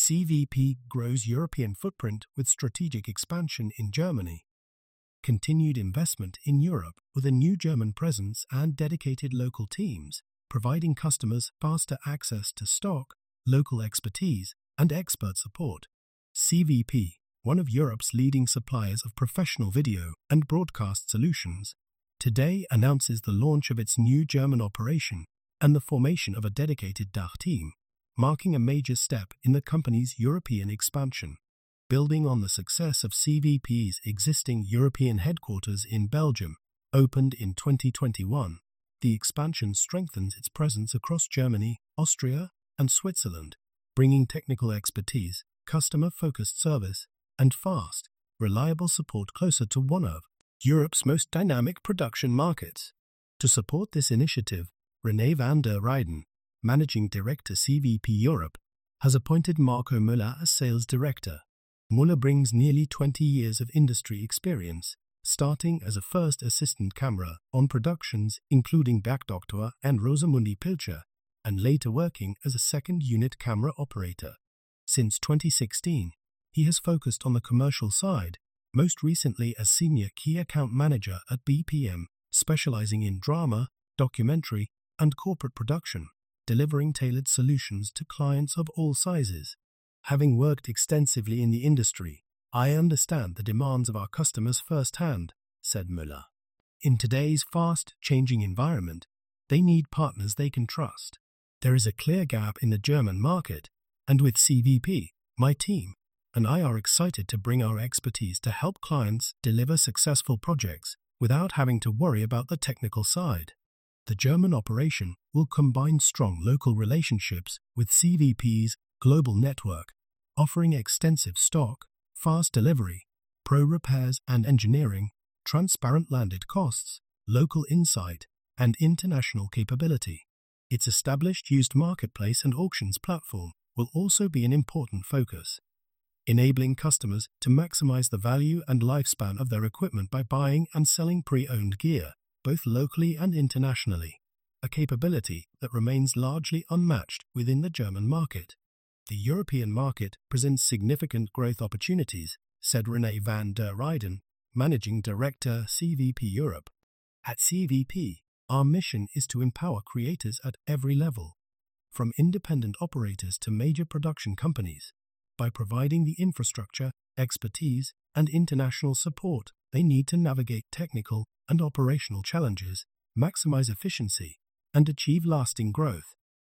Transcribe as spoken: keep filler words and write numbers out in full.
C V P grows European footprint with strategic expansion in Germany. Continued investment in Europe with a new German presence and dedicated local teams, providing customers faster access to stock, local expertise, and expert support. C V P, one of Europe's leading suppliers of professional video and broadcast solutions, today announces the launch of its new German operation and the formation of a dedicated D A C H team, marking a major step in the company's European expansion. Building on the success of C V P's existing European headquarters in Belgium, opened in twenty twenty-one, the expansion strengthens its presence across Germany, Austria, and Switzerland, bringing technical expertise, customer-focused service, and fast, reliable support closer to one of Europe's most dynamic production markets. To support this initiative, René van der Rijden, Managing Director C V P Europe, has appointed Marco Müller as Sales Director. Müller brings nearly twenty years of industry experience, starting as a first assistant camera on productions including Bergdoktor and Rosamundi Pilcher, and later working as a second unit camera operator. Since twenty sixteen, he has focused on the commercial side, most recently as Senior Key Account Manager at B P M, specializing in drama, documentary, and corporate production, delivering tailored solutions to clients of all sizes. Having worked extensively in the industry, I understand the demands of our customers firsthand, said Müller. In today's fast-changing environment, they need partners they can trust. There is a clear gap in the German market, and with C V P, my team and I are excited to bring our expertise to help clients deliver successful projects without having to worry about the technical side. The German operation will combine strong local relationships with C V P's global network, offering extensive stock, fast delivery, pro repairs and engineering, transparent landed costs, local insight, and international capability. Its established used marketplace and auctions platform will also be an important focus, enabling customers to maximize the value and lifespan of their equipment by buying and selling pre-owned gear, both locally and internationally, a capability that remains largely unmatched within the German market. The European market presents significant growth opportunities, said René van der Rijden, Managing Director C V P Europe. At C V P, our mission is to empower creators at every level, from independent operators to major production companies, by providing the infrastructure, expertise, and international support they need to navigate technical and operational challenges, maximize efficiency, and achieve lasting growth.